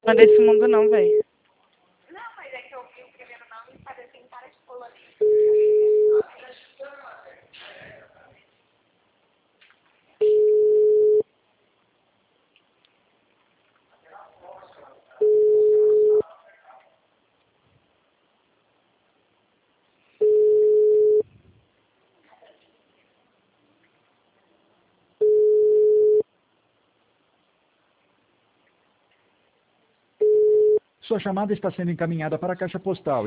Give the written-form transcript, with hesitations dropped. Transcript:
Não é desse mundo não, velho. Não, mas é que eu vi o primeiro nome e parece tem cara de polonês. Sua chamada está sendo encaminhada para a caixa postal.